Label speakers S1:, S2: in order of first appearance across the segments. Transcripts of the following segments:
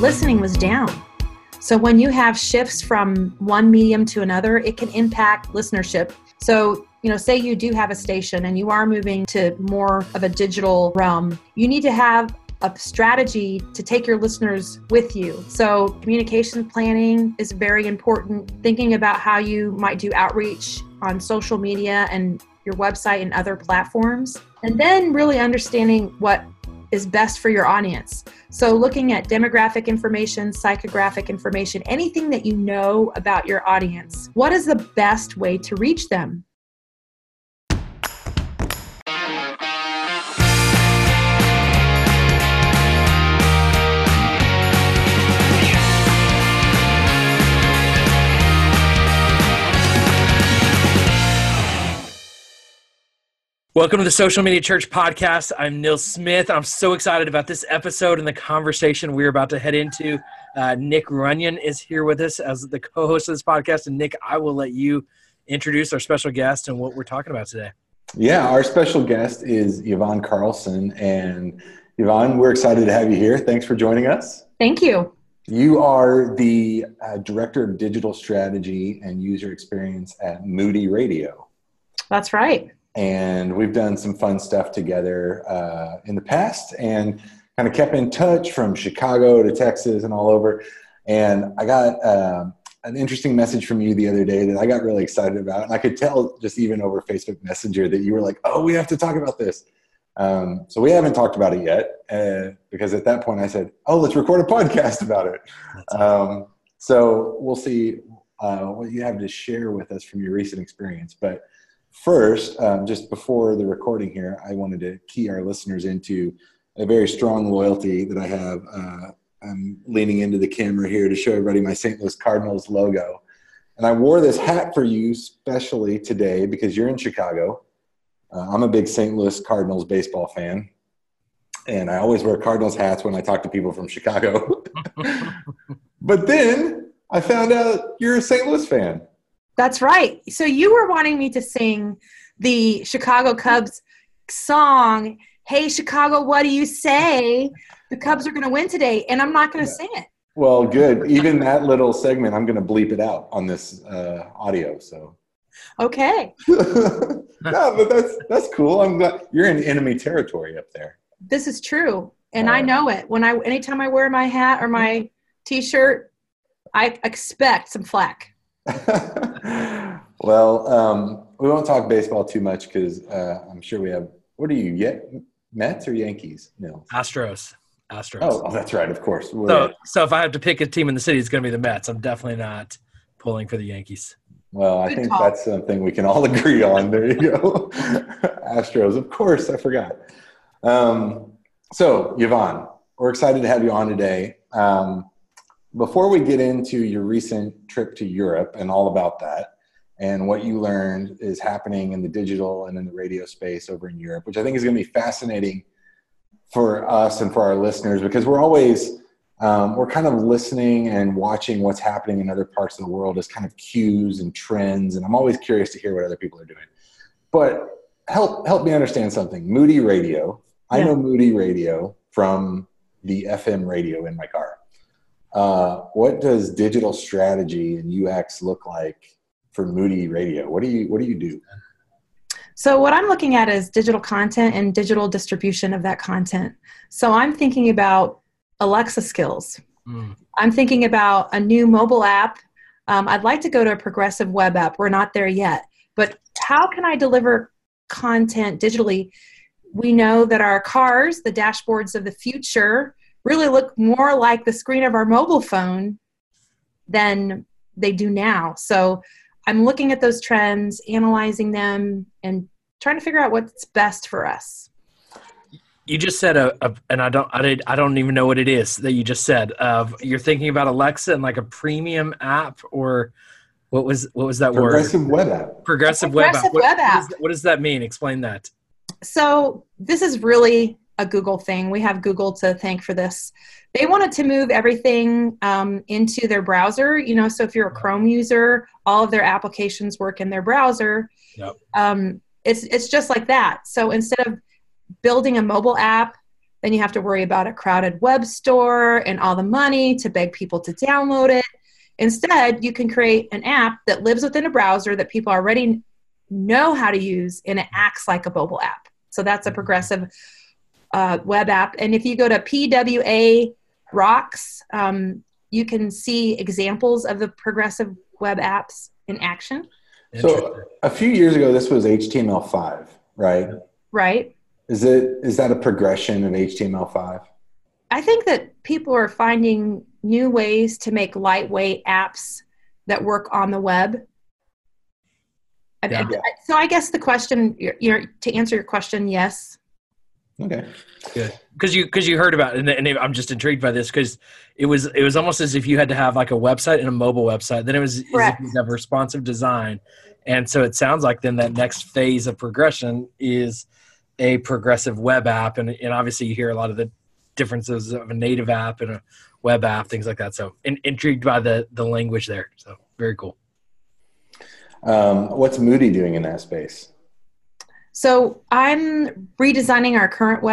S1: listening was down. So when you have shifts from one medium to another, it can impact listenership. So, say you do have a station and you are moving to more of a digital realm, you need to have a strategy to take your listeners with you. So communication planning is very important. Thinking about how you might do outreach on social media and your website and other platforms. And then really understanding what is best for your audience. So looking at demographic information, psychographic information, anything that you know about your audience. What is the best way to reach them?
S2: Welcome to the Social Media Church podcast. I'm Neil Smith. I'm so excited about this episode and the conversation we're about to head into. Nick Runyon is here with us as the co-host of this podcast. And Nick, I will let you introduce our special guest and what we're talking about today.
S3: Yeah, our special guest is Yvonne Carlson. And Yvonne, we're excited to have you here. Thanks for joining us.
S1: Thank you.
S3: You are the Director of Digital Strategy and User Experience at Moody Radio.
S1: That's right.
S3: And we've done some fun stuff together in the past and kind of kept in touch from Chicago to Texas and all over. And I got an interesting message from you the other day that I got really excited about. And I could tell just even over Facebook Messenger that you were like, oh, we have to talk about this. So we haven't talked about it yet because at that point I said, oh, let's record a podcast about it. So we'll see what you have to share with us from your recent experience. But first, just before the recording here, I wanted to key our listeners into a very strong loyalty that I have. I'm leaning into the camera here to show everybody my St. Louis Cardinals logo. And I wore this hat for you specially today because you're in Chicago. I'm a big St. Louis Cardinals baseball fan. And I always wear Cardinals hats when I talk to people from Chicago. But then I found out you're a St. Louis fan.
S1: That's right. So you were wanting me to sing the Chicago Cubs song, Hey, Chicago, what do you say? The Cubs are going to win today, and I'm not going to sing it.
S3: Well, good. Even that little segment, I'm going to bleep it out on this audio. So,
S1: okay.
S3: No, but that's cool. I'm glad you're in enemy territory up there.
S1: This is true, and I know it. Anytime I wear my hat or my T-shirt, I expect some flack.
S3: Well, we won't talk baseball too much because I'm sure we have. What are you? Mets or Yankees? No.
S2: Astros.
S3: Oh, that's right. Of course.
S2: So if I have to pick a team in the city, it's going to be the Mets. I'm definitely not pulling for the Yankees.
S3: Well, I think that's something we can all agree on. There you go. Astros, of course. I forgot. So, Yvonne, we're excited to have you on today. Before we get into your recent trip to Europe and all about that and what you learned is happening in the digital and in the radio space over in Europe, which I think is going to be fascinating for us and for our listeners because we're always, we're kind of listening and watching what's happening in other parts of the world as kind of cues and trends. And I'm always curious to hear what other people are doing. But help me understand something. Moody Radio. Yeah. I know Moody Radio from the FM radio in my car. What does digital strategy and UX look like for Moody Radio? What do you do?
S1: So what I'm looking at is digital content and digital distribution of that content. So I'm thinking about Alexa skills. I'm thinking about a new mobile app. I'd like to go to a progressive web app. We're not there yet. But how can I deliver content digitally? We know that our cars, the dashboards of the future, really look more like the screen of our mobile phone than they do now. So I'm looking at those trends, analyzing them, and trying to figure out what's best for us.
S2: You just said and I don't even know what it is that you just said. You're thinking about Alexa and like a premium app, or what was that word?
S3: Progressive web app.
S2: Progressive web app. What does that mean? Explain that.
S1: So this is really a Google thing. We have Google to thank for this. They wanted to move everything into their browser. So if you're a Chrome user, all of their applications work in their browser. Yep. It's just like that. So instead of building a mobile app Then you have to worry about a crowded web store and all the money to beg people to download it. Instead, you can create an app that lives within a browser that people already know how to use, and it acts like a mobile app. So that's a progressive web app. And if you go to PWA Rocks, you can see examples of the progressive web apps in action.
S3: So a few years ago, this was HTML5, right?
S1: Right.
S3: Is that a progression of HTML5?
S1: I think that people are finding new ways to make lightweight apps that work on the web.
S2: Yeah.
S1: So I guess the question, to answer your question, yes.
S3: Okay.
S2: Good. Because you heard about it, and I'm just intrigued by this because it was almost as if you had to have like a website and a mobile website. Then it was as if you have responsive design. And so it sounds like then that next phase of progression is a progressive web app. And obviously you hear a lot of the differences of a native app and a web app, things like that. So intrigued by the language there. So very cool.
S3: What's Moody doing in that space?
S1: So I'm redesigning our current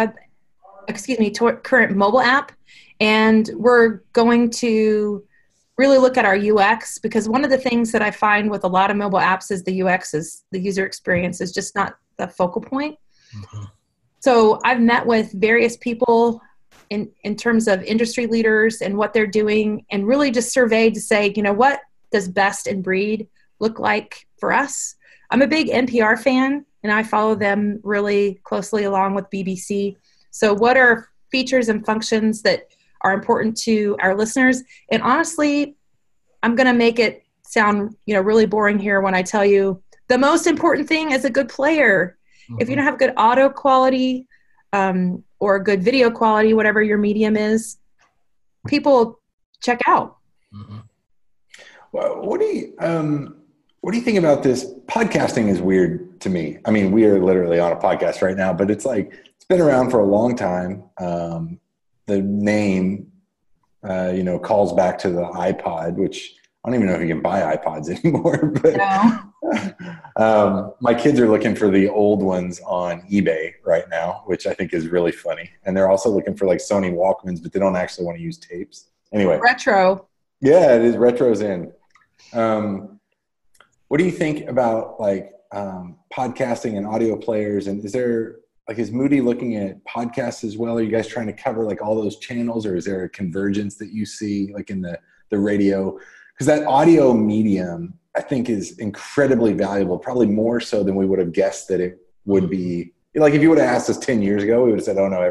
S1: current mobile app, and we're going to really look at our UX, because one of the things that I find with a lot of mobile apps is the UX, is the user experience is just not the focal point. Mm-hmm. So I've met with various people in terms of industry leaders and what they're doing, and really just surveyed to say, what does best in breed look like for us? I'm a big NPR fan, and I follow them really closely along with BBC. So what are features and functions that are important to our listeners? And honestly, I'm going to make it sound, really boring here when I tell you the most important thing is a good player. Mm-hmm. If you don't have good audio quality or good video quality, whatever your medium is, people check out.
S3: Mm-hmm. Well, what do you think about this? Podcasting is weird to me. I mean, we are literally on a podcast right now, but it's been around for a long time. The name, calls back to the iPod, which I don't even know if you can buy iPods anymore. But
S1: no.
S3: My kids are looking for the old ones on eBay right now, which I think is really funny. And they're also looking for Sony Walkmans, but they don't actually want to use tapes. Anyway.
S1: Retro.
S3: Yeah, it is. Retro's in. What do you think about podcasting and audio players? And is Moody looking at podcasts as well? Are you guys trying to cover all those channels, or is there a convergence that you see in the radio? Because that audio medium, I think, is incredibly valuable, probably more so than we would have guessed that it would be. If you would have asked us 10 years ago, we would have said, oh no,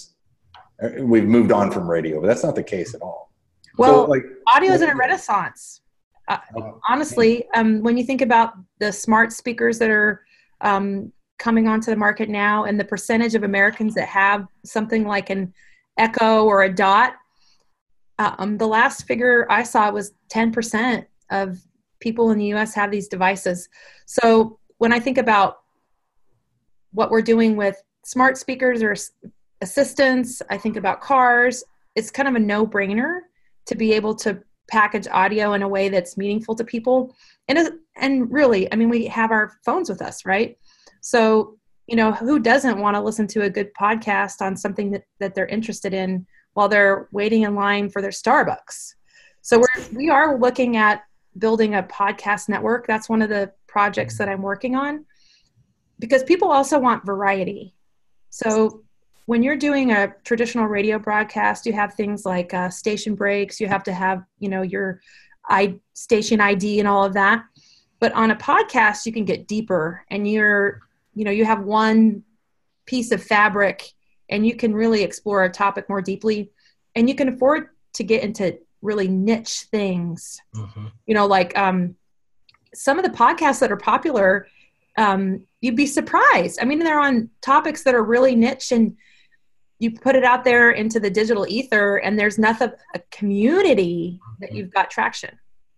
S3: we've moved on from radio, but that's not the case at all.
S1: Well, audio is in a renaissance. Honestly, when you think about the smart speakers that are coming onto the market now, and the percentage of Americans that have something like an Echo or a Dot, the last figure I saw was 10% of people in the U.S. have these devices. So when I think about what we're doing with smart speakers or assistants, I think about cars. It's kind of a no-brainer to be able to package audio in a way that's meaningful to people. And really, we have our phones with us, right? So, who doesn't want to listen to a good podcast on something that they're interested in while they're waiting in line for their Starbucks? So we are looking at building a podcast network. That's one of the projects that I'm working on, because people also want variety. So when you're doing a traditional radio broadcast, you have things like station breaks. You have to have, your station ID and all of that. But on a podcast, you can get deeper, and you have one piece of fabric, and you can really explore a topic more deeply, and you can afford to get into really niche things. Mm-hmm. Some of the podcasts that are popular, you'd be surprised. They're on topics that are really niche, and you put it out there into the digital ether, and there's nothing a community that you've got traction.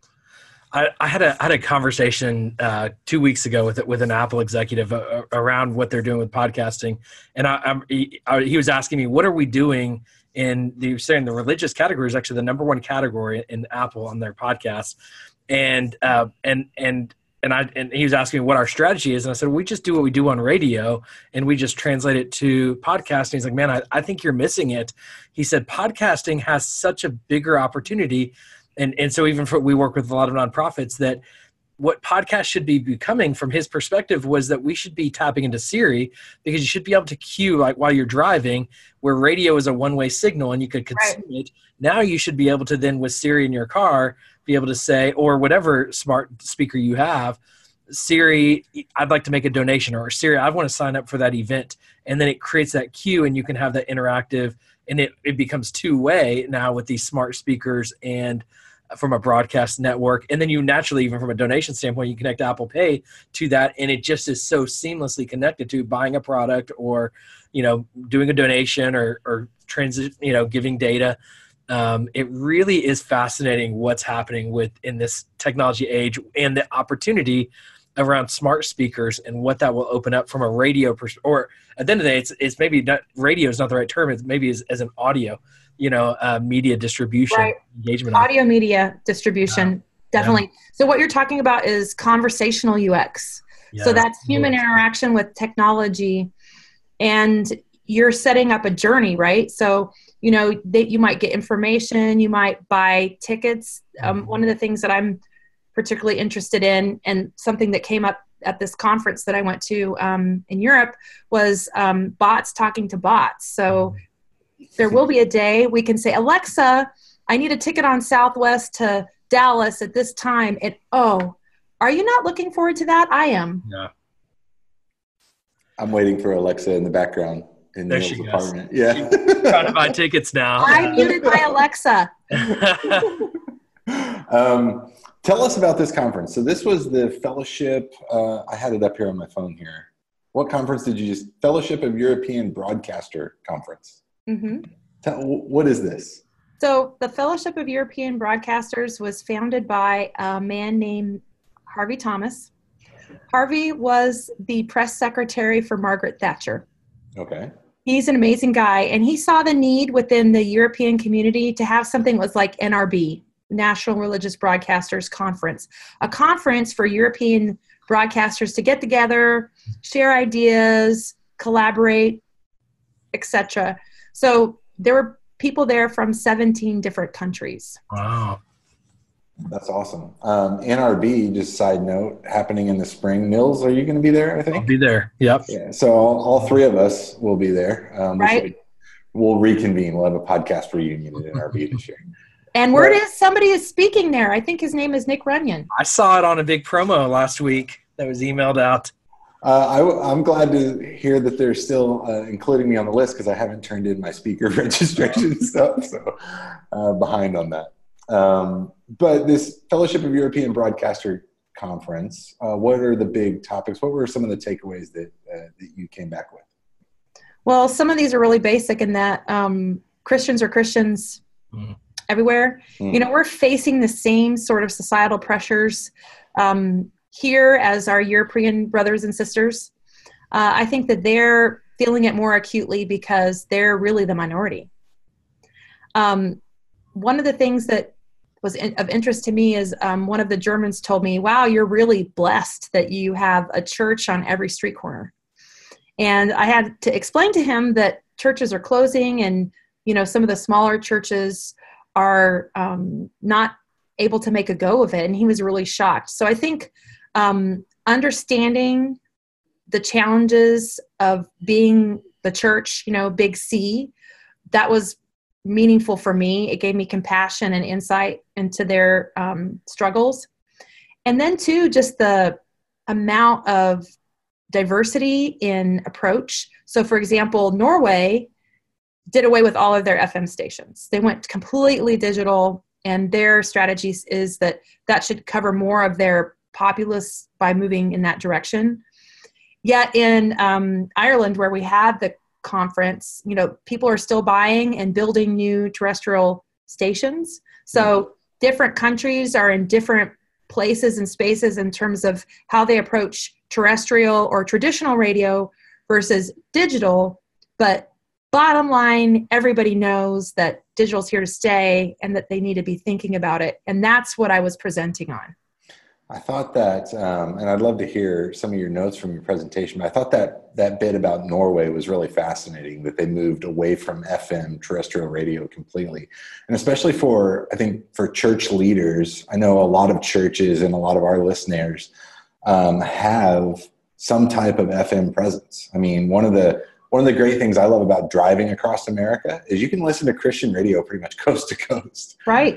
S2: I had a conversation 2 weeks ago with an Apple executive around what they're doing with podcasting, and he was asking me, what are we doing you're saying the religious category is actually the number one category in Apple on their podcast, and and he was asking me what our strategy is. And I said, we just do what we do on radio and we just translate it to podcasting. He's like, man, I think you're missing it. He said, podcasting has such a bigger opportunity. And so even we work with a lot of nonprofits, that what podcast should be becoming from his perspective was that we should be tapping into Siri, because you should be able to cue like while you're driving, where radio is a one-way signal and you could consume it. Now you should be able to then with Siri in your car, be able to say, or whatever smart speaker you have, Siri, I'd like to make a donation, or Siri, I want to sign up for that event. And then it creates that cue and you can have that interactive, and it becomes two-way now with these smart speakers and from a broadcast network. And then you naturally, even from a donation standpoint, you connect Apple Pay to that. And it just is so seamlessly connected to buying a product or, doing a donation or giving data. It really is fascinating what's happening in this technology age and the opportunity around smart speakers and what that will open up from a radio or at the end of the day, it's maybe not, radio is not the right term. It's maybe as an audio, media distribution, engagement.
S1: Audio media distribution, definitely. Yeah. So what you're talking about is conversational UX. Yeah, so that's human interaction with technology, and you're setting up a journey, right? So, you might get information, you might buy tickets. One of the things that I'm particularly interested in, and something that came up at this conference that I went to in Europe, was bots talking to bots. So there will be a day we can say, Alexa, I need a ticket on Southwest to Dallas at this time. And are you not looking forward to that? I am.
S2: Yeah.
S3: I'm waiting for Alexa in the background in
S2: there
S3: Neil's apartment. Yeah.
S2: She's trying to buy tickets now.
S1: I muted my Alexa.
S3: Tell us about this conference. So this was the Fellowship. I had it up here on my phone here. What conference did you just? Fellowship of European Broadcaster Conference.
S1: Mm-hmm.
S3: What is this?
S1: So the Fellowship of European Broadcasters was founded by a man named Harvey Thomas. Harvey was the press secretary for Margaret Thatcher.
S3: Okay.
S1: He's an amazing guy, and he saw the need within the European community to have something that was like NRB, National Religious Broadcasters Conference, a conference for European broadcasters to get together, share ideas, collaborate, etc. So there were people there from 17 different countries.
S2: Wow.
S3: That's awesome. NRB, just side note, happening in the spring. Nils, are you going to be there, I think?
S2: I'll be there. Yep.
S3: Yeah, so all three of us will be there.
S1: Right.
S3: We'll reconvene. We'll have a podcast reunion at NRB this year.
S1: And word is somebody is speaking there. I think his name is Nick Runyon.
S2: I saw it on a big promo last week that was emailed out.
S3: I'm glad to hear that they're still including me on the list, because I haven't turned in my speaker registration stuff, so behind on that. But this Fellowship of European Broadcaster Conference, what are the big topics? What were some of the takeaways that you came back with?
S1: Well, some of these are really basic in that Christians are Christians everywhere. We're facing the same sort of societal pressures here as our European brothers and sisters. I think that they're feeling it more acutely because they're really the minority. One of the things that was of interest to me is one of the Germans told me, wow, you're really blessed that you have a church on every street corner. And I had to explain to him that churches are closing, and some of the smaller churches are not able to make a go of it. And he was really shocked. So I think understanding the challenges of being the church, big C, that was meaningful for me. It gave me compassion and insight into their struggles. And then too, just the amount of diversity in approach. So for example, Norway did away with all of their FM stations. They went completely digital, and their strategy is that should cover more of their populace by moving in that direction. Yet in Ireland, where we had the conference, people are still buying and building new terrestrial stations. So different countries are in different places and spaces in terms of how they approach terrestrial or traditional radio versus digital. But bottom line, everybody knows that digital's here to stay and that they need to be thinking about it. And that's what I was presenting on.
S3: I thought that, and I'd love to hear some of your notes from your presentation, but I thought that bit about Norway was really fascinating, that they moved away from FM terrestrial radio completely. And especially I think for church leaders, I know a lot of churches and a lot of our listeners have some type of FM presence. I mean, one of the great things I love about driving across America is you can listen to Christian radio pretty much coast to coast.
S1: Right.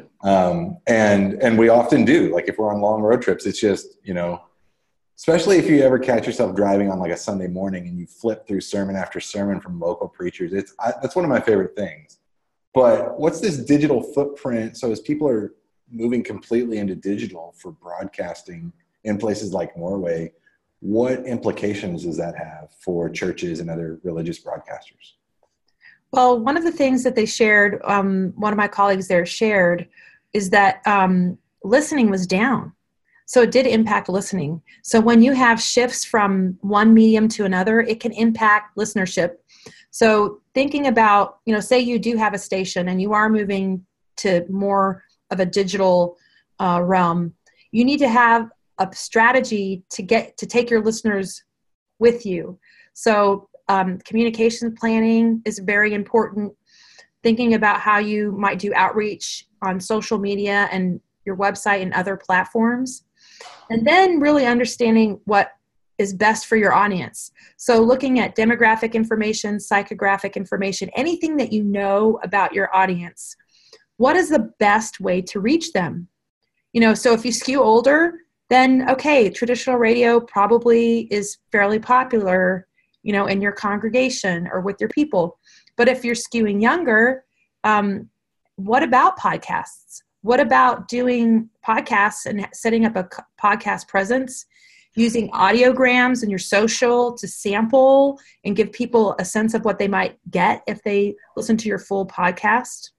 S3: And we often do. Like if we're on long road trips, it's just, especially if you ever catch yourself driving on like a Sunday morning and you flip through sermon after sermon from local preachers. That's one of my favorite things. But what's this digital footprint? So as people are moving completely into digital for broadcasting in places like Norway, what implications does that have for churches and other religious broadcasters?
S1: Well, one of the things that they shared, one of my colleagues there shared, is that listening was down. So it did impact listening. So when you have shifts from one medium to another, it can impact listenership. So thinking about, say you do have a station and you are moving to more of a digital realm, you need to have a strategy to take your listeners with you. So communication planning is very important. Thinking about how you might do outreach on social media and your website and other platforms. And then really understanding what is best for your audience. So looking at demographic information, psychographic information, anything that you know about your audience. What is the best way to reach them? So if you skew older, then okay, traditional radio probably is fairly popular, in your congregation or with your people. But if you're skewing younger, what about podcasts? What about doing podcasts and setting up a podcast presence, using audiograms in your social to sample and give people a sense of what they might get if they listen to your full podcast?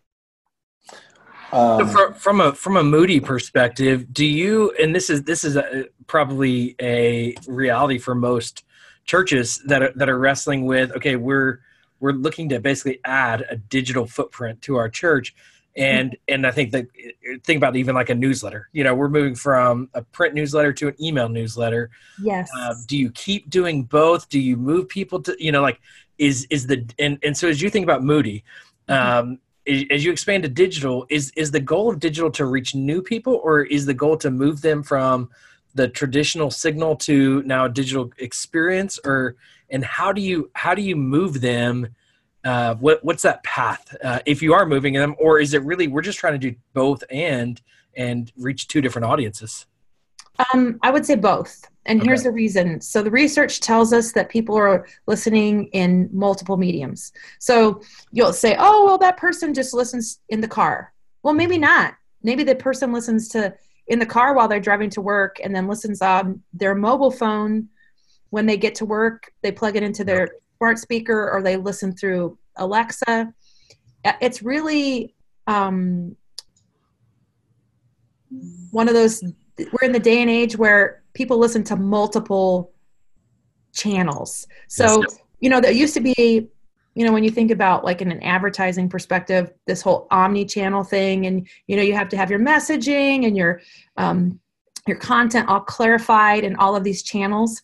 S2: So from a Moody perspective, do you, and this is probably a reality for most churches that are wrestling with, okay, we're looking to basically add a digital footprint to our church. And I think about even like a newsletter, we're moving from a print newsletter to an email newsletter.
S1: Yes.
S2: Do you keep doing both? Do you move people to, and so as you think about Moody, as you expand to digital, is the goal of digital to reach new people, or is the goal to move them from the traditional signal to now a digital experience, and how do you move them? What's that path? If you are moving them, or is it really, we're just trying to do both and reach two different audiences?
S1: I would say both. And here's the reason. So the research tells us that people are listening in multiple mediums. So you'll say, oh, well, that person just listens in the car. Well, maybe not. Maybe the person listens in the car while they're driving to work, and then listens on their mobile phone when they get to work. They plug it into their smart speaker, or they listen through Alexa. It's really one of those, we're in the day and age where people listen to multiple channels. So, there used to be, when you think about like in an advertising perspective, this whole omni-channel thing, and, you have to have your messaging and your content all clarified in all of these channels.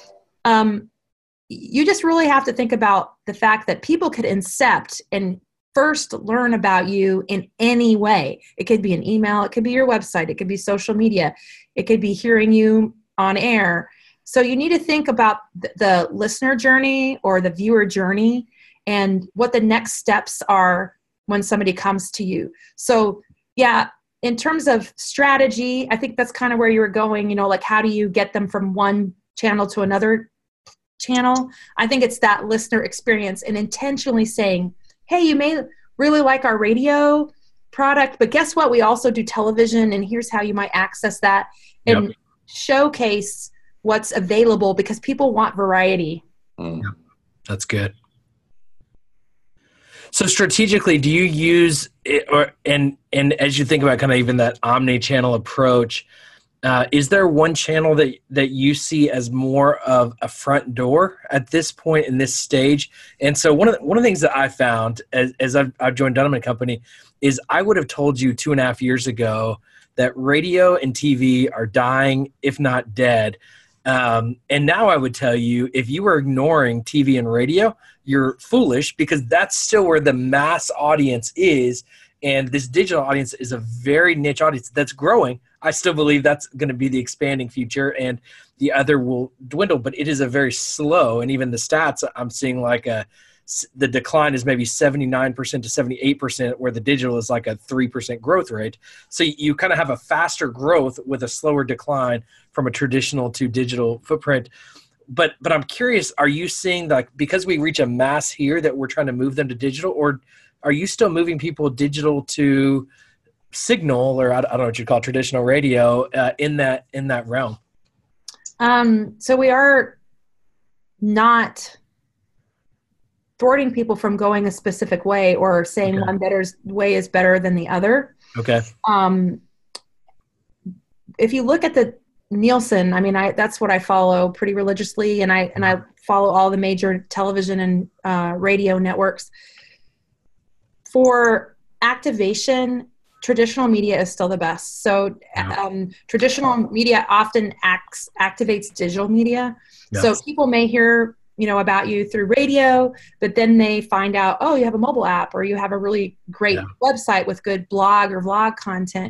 S1: You just really have to think about the fact that people could incept and first learn about you in any way. It could be an email, it could be your website, it could be social media, it could be hearing you on air. So you need to think about the listener journey or the viewer journey and what the next steps are when somebody comes to you. So yeah, in terms of strategy, I think that's kind of where you were going, like how do you get them from one channel to another channel? I think it's that listener experience and intentionally saying, hey, you may really like our radio product, but guess what? We also do television, and here's how you might access that and showcase what's available, because people want variety.
S2: Yep. That's good. So strategically, do you use it, and as you think about kind of even that omni-channel approach, Is there one channel that you see as more of a front door at this point in this stage? And so one of the things that I found as I've joined Dunham & Company is I would have told you 2.5 years ago that radio and TV are dying, if not dead. And now I would tell you, if you were ignoring TV and radio, you're foolish, because that's still where the mass audience is. And this digital audience is a very niche audience that's growing. I still believe that's going to be the expanding future, and the other will dwindle, but it is a very slow. And even the stats I'm seeing, like the decline is maybe 79% to 78%, where the digital is like a 3% growth rate. So you kind of have a faster growth with a slower decline from a traditional to digital footprint. But I'm curious, are you seeing, like, because we reach a mass here, that we're trying to move them to digital, or are you still moving people digital to signal, or I don't know what you call traditional radio, in that realm?
S1: So we are not thwarting people from going a specific way or saying one way is better than the other.
S2: Okay.
S1: If you look at the Nielsen, I mean, that's what I follow pretty religiously, and I follow all the major television and radio networks. For activation, traditional media is still the best. So traditional media often activates digital media. Yeah. So people may hear, about you through radio, but then they find out, oh, you have a mobile app, or you have a really great website with good blog or vlog content.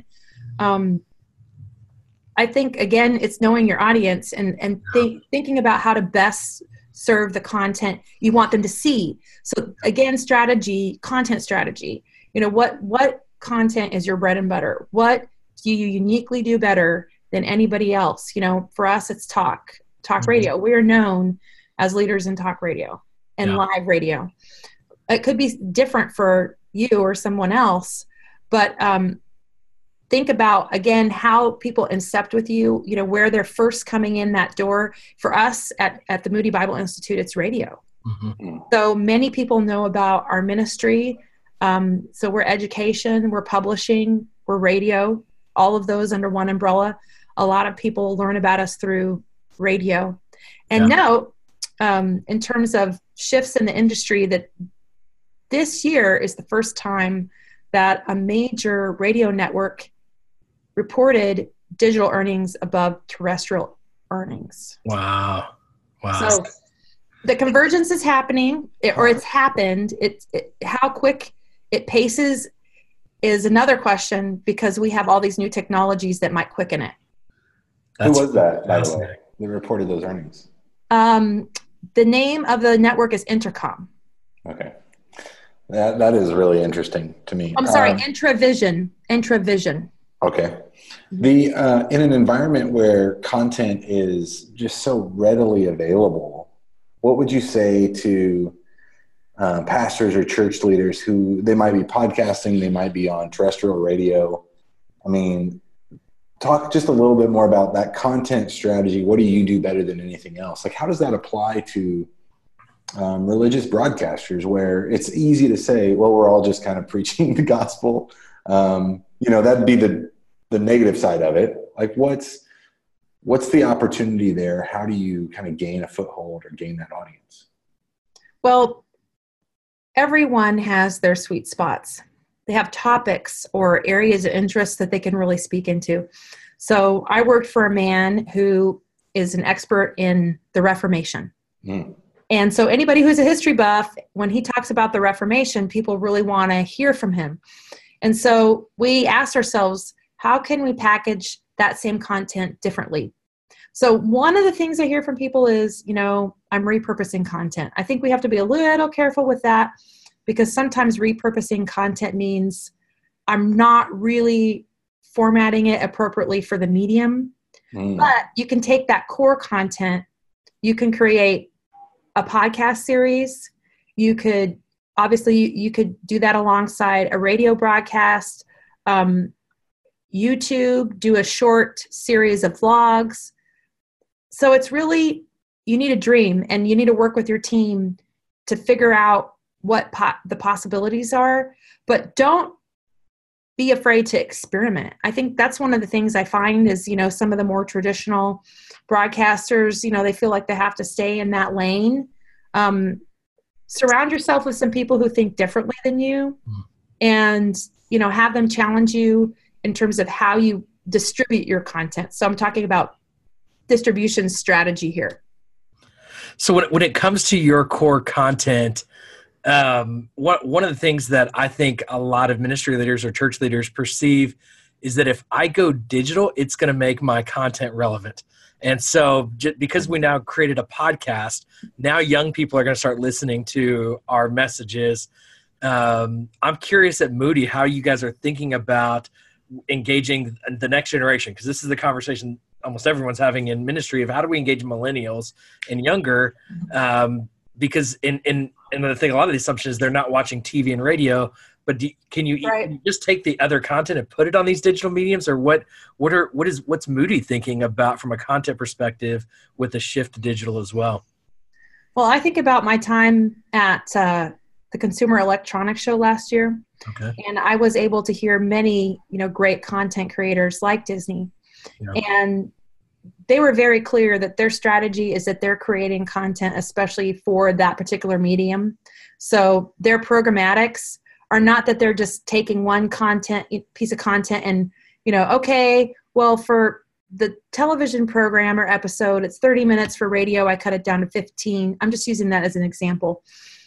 S1: I think, again, it's knowing your audience and thinking about how to best serve the content you want them to see. So again, content strategy. What content is your bread and butter? What do you uniquely do better than anybody else? For us, it's talk radio. We are known as leaders in talk radio and live radio. It could be different for you or someone else, but think about, again, how people incept with you, where they're first coming in that door. For us at the Moody Bible Institute, it's radio. Mm-hmm. So many people know about our ministry. So we're education, we're publishing, we're radio, all of those under one umbrella. A lot of people learn about us through radio. And note, in terms of shifts in the industry, that this year is the first time that a major radio network reported digital earnings above terrestrial earnings.
S2: Wow.
S1: So the convergence is happening, or it's happened. How quick it paces is another question, because we have all these new technologies that might quicken it.
S3: Who was that, by the way, that reported those earnings?
S1: The name of the network is Intercom.
S3: Okay. That is really interesting to me.
S1: I'm sorry, Intravision.
S3: Okay. In an environment where content is just so readily available, what would you say to pastors or church leaders who they might be podcasting, they might be on terrestrial radio? I mean, talk just a little bit more about that content strategy. What do you do better than anything else? Like, how does that apply to religious broadcasters, where it's easy to say, well, we're all just kind of preaching the gospel? That'd be the negative side of it. Like, what's the opportunity there? How do you kind of gain a foothold or gain that audience?
S1: Well, everyone has their sweet spots. They have topics or areas of interest that they can really speak into. So I worked for a man who is an expert in the Reformation. Mm. And so anybody who's a history buff, when he talks about the Reformation, people really want to hear from him. And so we asked ourselves, how can we package that same content differently? So one of the things I hear from people is, I'm repurposing content. I think we have to be a little careful with that, because sometimes repurposing content means I'm not really formatting it appropriately for the medium. Mm. But you can take that core content, you can create a podcast series. You could do that alongside a radio broadcast, YouTube, do a short series of vlogs. So it's really, you need a dream, and you need to work with your team to figure out what the possibilities are, but don't be afraid to experiment. I think that's one of the things I find is, some of the more traditional broadcasters, they feel like they have to stay in that lane. Surround yourself with some people who think differently than you and, have them challenge you in terms of how you distribute your content. So I'm talking about distribution strategy here.
S2: So when it comes to your core content, one of the things that I think a lot of ministry leaders or church leaders perceive is that if I go digital, it's going to make my content relevant. And so because we now created a podcast, now young people are going to start listening to our messages. I'm curious at Moody how you guys are thinking about engaging the next generation, because this is the conversation almost everyone's having in ministry of how do we engage millennials and younger, because in the thing, a lot of the assumption is they're not watching TV and radio, but can you just take the other content and put it on these digital mediums, or what's Moody thinking about from a content perspective with the shift to digital as well?
S1: Well, I think about my time at the Consumer Electronics Show last year.
S2: Okay.
S1: And I was able to hear many, great content creators like Disney. Yeah. And they were very clear that their strategy is that they're creating content, especially for that particular medium. So their programmatics are not that they're just taking one piece of content and, okay, well, for the television program or episode, it's 30 minutes. For radio, I cut it down to 15. I'm just using that as an example.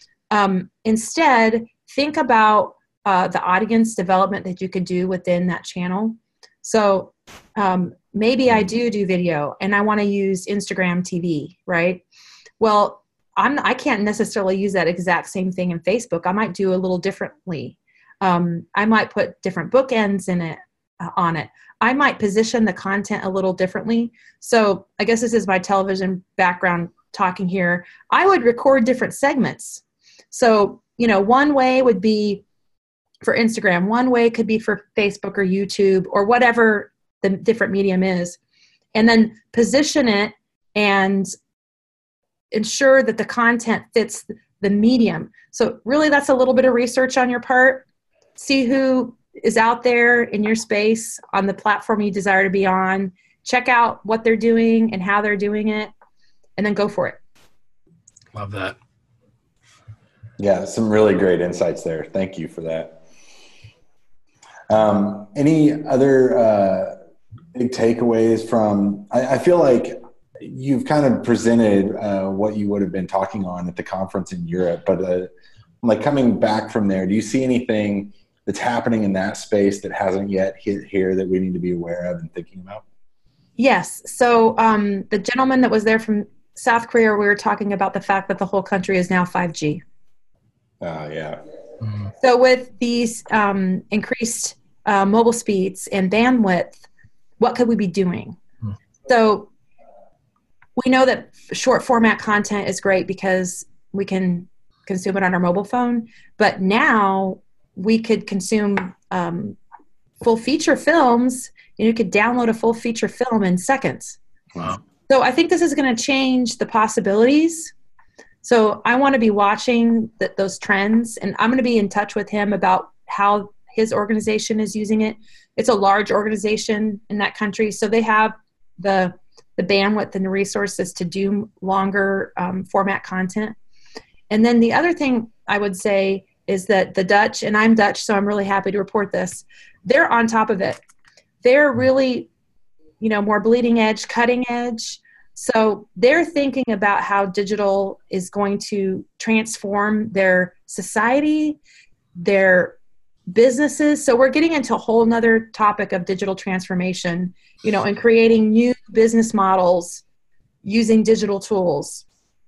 S1: Instead, think about the audience development that you could do within that channel. So maybe I do video and I want to use Instagram TV, right? Well, I can't necessarily use that exact same thing in Facebook. I might do a little differently. I might put different bookends on it. I might position the content a little differently. So I guess this is my television background talking here. I would record different segments. So, one way would be for Instagram. One way could be for Facebook or YouTube or whatever the different medium is. And then position it and ensure that the content fits the medium. So really that's a little bit of research on your part. See who is out there in your space on the platform you desire to be on. Check out what they're doing and how they're doing it, and then go for it.
S2: Love that.
S3: Yeah, some really great insights there. Thank you for that. Any other big takeaways from, I feel like you've kind of presented what you would have been talking on at the conference in Europe, but like coming back from there, do you see anything that's happening in that space that hasn't yet hit here that we need to be aware of and thinking about?
S1: Yes. So the gentleman that was there from South Korea, we were talking about the fact that the whole country is now 5G.
S3: Yeah.
S2: Mm-hmm.
S1: So with these increased mobile speeds and bandwidth, what could we be doing? Mm-hmm. So we know that short format content is great because we can consume it on our mobile phone, but now we could consume full feature films. You could download a full feature film in seconds.
S2: Wow.
S1: So I think this is going to change the possibilities. So I want to be watching those trends, and I'm going to be in touch with him about how his organization is using it. It's a large organization in that country, so they have the bandwidth and the resources to do longer format content. And then the other thing I would say is that the Dutch, and I'm Dutch, so I'm really happy to report this, they're on top of it. They're really, more bleeding edge, cutting edge. So they're thinking about how digital is going to transform their society, their businesses. So we're getting into a whole nother topic of digital transformation, and creating new business models using digital tools.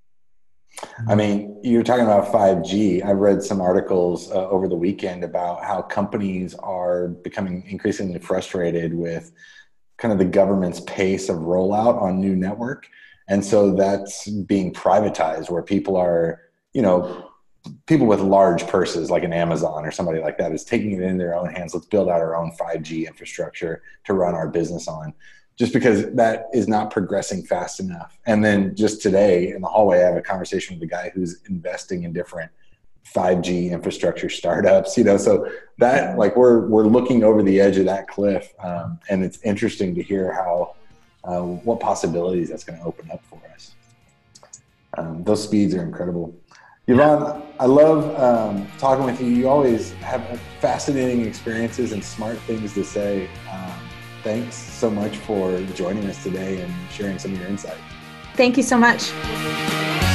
S3: I mean, you're talking about 5G. I read some articles over the weekend about how companies are becoming increasingly frustrated with kind of the government's pace of rollout on new network. And so that's being privatized, where people are, people with large purses like an Amazon or somebody like that is taking it in their own hands. Let's build out our own 5G infrastructure to run our business on, just because that is not progressing fast enough. And then just today in the hallway, I have a conversation with a guy who's investing in different 5G infrastructure startups, so that like we're looking over the edge of that cliff. And it's interesting to hear how, what possibilities that's going to open up for us. Those speeds are incredible. Yvonne, I love talking with you. You always have fascinating experiences and smart things to say. Thanks so much for joining us today and sharing some of your insight.
S1: Thank you so much.